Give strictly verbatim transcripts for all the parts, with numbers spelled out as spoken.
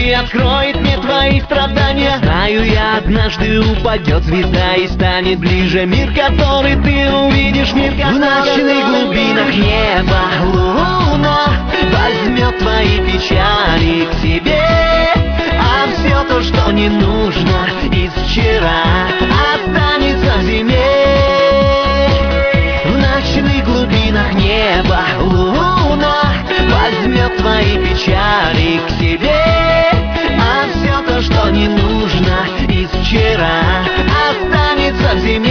и откроет мне твои страдания. Знаю я, однажды упадет звезда и станет ближе мир, который ты увидишь, мир, который... В ночных глубинах неба луна возьмет твои печали к себе, а все то, что не нужно из вчера, останется в зиме. В ночных глубинах неба луна возьмет твои печали к себе, а все то, что не нужно из вчера, останется в зиме.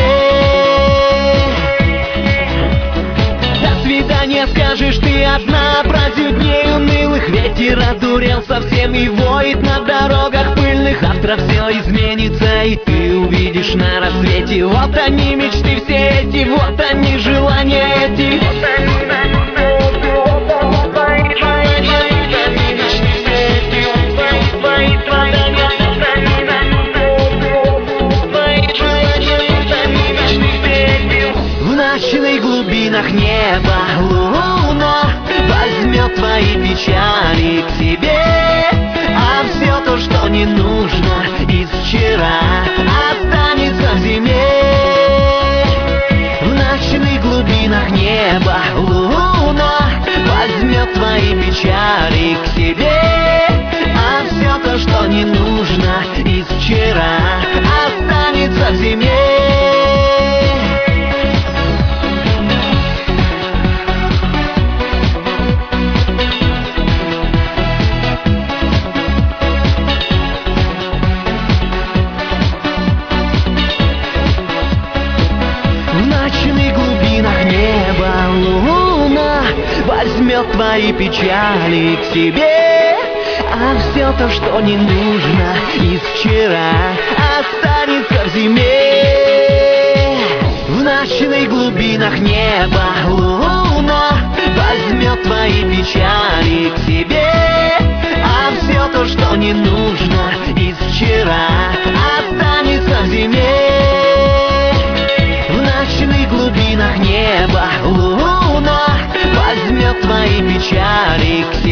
До свидания скажешь ты одна, праздник дней унылых. Ветер одурел совсем и воет на дорогах пыльных. Завтра все изменится, и ты увидишь на рассвете. Вот они, мечты все эти, вот они, желания эти. В ночных глубинах неба луна возьмет твои печали к себе, а все то, что не нужно из вчера, останется в зиме. В ночных глубинах неба луна возьмет твои печали к себе, а все то, что не нужно из вчера, останется в зиме. В ночных глубинах неба луна возьмет твои печали к себе, а все то, что не нужно из вчера, останется в зиме. В ночных глубинах неба луна возьмет твои печали к себе, а все то, что не нужно из вчера, останется в зиме. В ночных глубинах неба луна возьмет твои печали к себе,